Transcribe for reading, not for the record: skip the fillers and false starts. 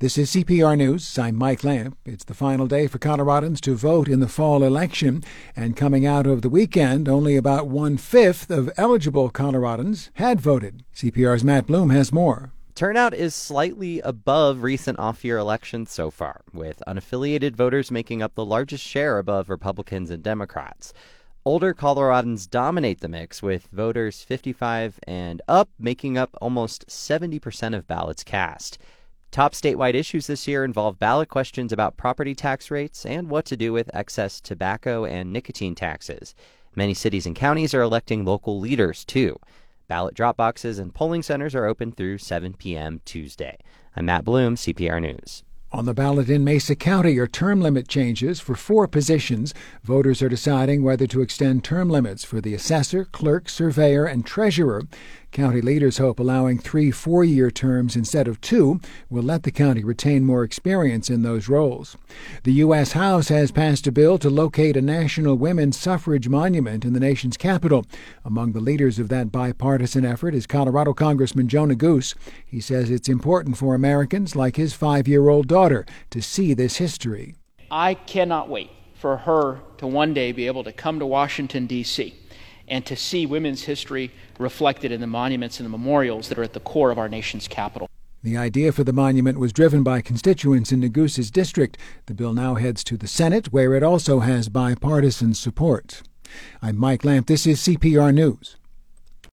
This is CPR News. I'm Mike Lamp. It's the final day for Coloradans to vote in the fall election. And coming out of the weekend, only about 1/5 of eligible Coloradans had voted. CPR's Matt Bloom has more. Turnout is slightly above recent off-year elections so far, with unaffiliated voters making up the largest share above Republicans and Democrats. Older Coloradans dominate the mix, with voters 55 and up making up almost 70% of ballots cast. Top statewide issues this year involve ballot questions about property tax rates and what to do with excess tobacco and nicotine taxes. Many cities and counties are electing local leaders, too. Ballot drop boxes and polling centers are open through 7 p.m. Tuesday. I'm Matt Bloom, CPR News. On the ballot in Mesa County are term limit changes for 4 positions. Voters are deciding whether to extend term limits for the assessor, clerk, surveyor, and treasurer. County leaders hope allowing 3 4-year terms instead of 2 will let the county retain more experience in those roles. The U.S. House has passed a bill to locate a national women's suffrage monument in the nation's capital. Among the leaders of that bipartisan effort is Colorado Congressman Joe Neguse. He says it's important for Americans like his 5-year-old daughter to see this history. I cannot wait for her to one day be able to come to Washington, D.C., and to see women's history reflected in the monuments and the memorials that are at the core of our nation's capital. The idea for the monument was driven by constituents in Neguse's district. The bill now heads to the Senate, where it also has bipartisan support. I'm Mike Lamp. This is CPR News.